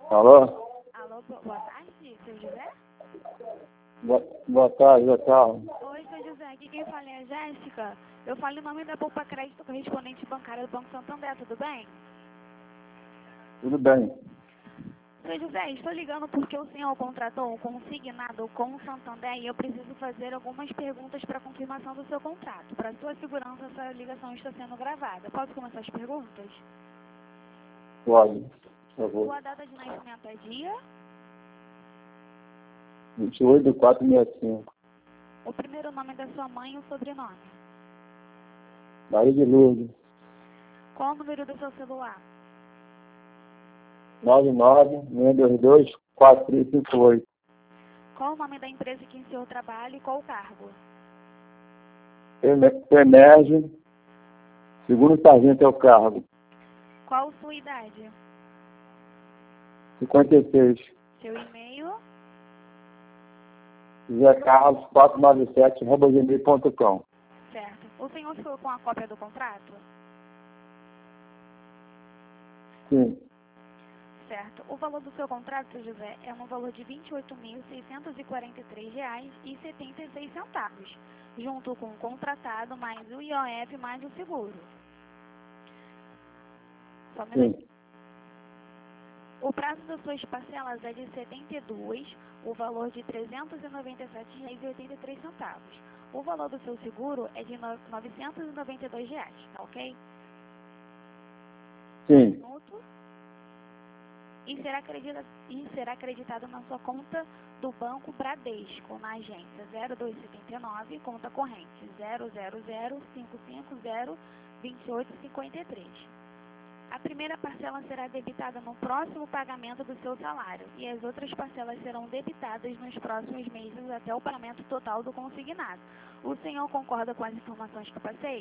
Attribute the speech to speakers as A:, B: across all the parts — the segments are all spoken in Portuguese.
A: Alô?
B: Alô, boa tarde, seu José?
A: Boa tarde, boa tarde.
B: Oi, seu José, aqui quem fala é a Jéssica. Eu falo em nome da Poupa Crédito Correspondente Bancária do Banco Santander, tudo bem?
A: Tudo bem.
B: Seu José, estou ligando porque o senhor contratou um consignado com o Santander e eu preciso fazer algumas perguntas para confirmação do seu contrato. Para sua segurança, essa ligação está sendo gravada. Posso começar as perguntas?
A: Pode, por favor.
B: Sua data de nascimento é dia?
A: 28/4/65.
B: O primeiro nome da sua mãe e o sobrenome?
A: Maria de Lourdes.
B: Qual o número do seu celular?
A: 99-622-4358.
B: Qual o nome da empresa que iniciou o trabalho e qual o cargo?
A: Emerge. Segundo sargento é o cargo.
B: Qual sua idade?
A: 56.
B: Seu e-mail?
A: José Carlos 497@gmail.com.
B: Certo. O senhor ficou com a cópia do contrato?
A: Sim.
B: Certo. O valor do seu contrato, seu José, é um valor de R$ 28.643,76, junto com o contratado, mais o IOF, mais o seguro. Só um minuto.
A: Sim.
B: O prazo das suas parcelas é de 72, o valor de R$ 397,83. O valor do seu seguro é de R$ 992, tá ok?
A: Sim.
B: Minuto. E será acreditado na sua conta do Banco Bradesco, na agência 0279, conta corrente 000-550-2853. A primeira parcela será debitada no próximo pagamento do seu salário e as outras parcelas serão debitadas nos próximos meses até o pagamento total do consignado. O senhor concorda com as informações que eu passei?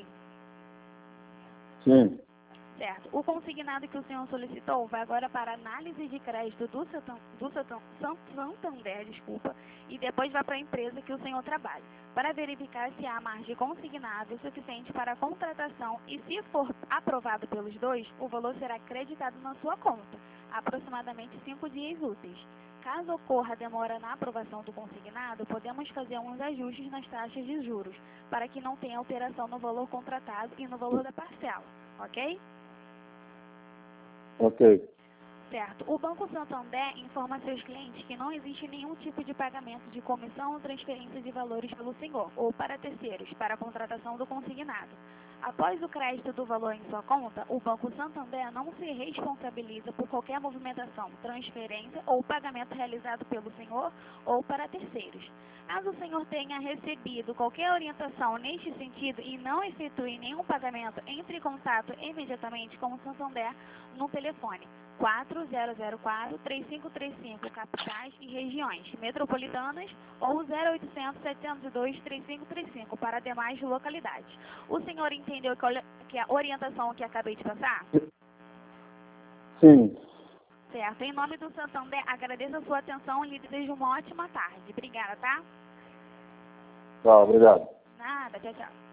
A: Sim.
B: Certo. O consignado que o senhor solicitou vai agora para análise de crédito do Santander, e depois vai para a empresa que o senhor trabalha, para verificar se há margem consignável suficiente para a contratação e, se for aprovado pelos dois, o valor será acreditado na sua conta, aproximadamente 5 dias úteis. Caso ocorra demora na aprovação do consignado, podemos fazer uns ajustes nas taxas de juros, para que não tenha alteração no valor contratado e no valor da parcela, ok?
A: Ok.
B: Certo. O Banco Santander informa a seus clientes que não existe nenhum tipo de pagamento de comissão ou transferência de valores pelo senhor ou para terceiros, para a contratação do consignado. Após o crédito do valor em sua conta, o Banco Santander não se responsabiliza por qualquer movimentação, transferência ou pagamento realizado pelo senhor ou para terceiros. Caso o senhor tenha recebido qualquer orientação neste sentido e não efetue nenhum pagamento, entre em contato imediatamente com o Santander no telefone 4004-3535, capitais e regiões metropolitanas, ou 0800-702-3535 para demais localidades. O senhor entendeu que a orientação que acabei de passar?
A: Sim.
B: Certo. Em nome do Santander, agradeço a sua atenção e lhe desejo uma ótima tarde. Obrigada, tá?
A: Tá, obrigado.
B: Nada, tchau, tchau.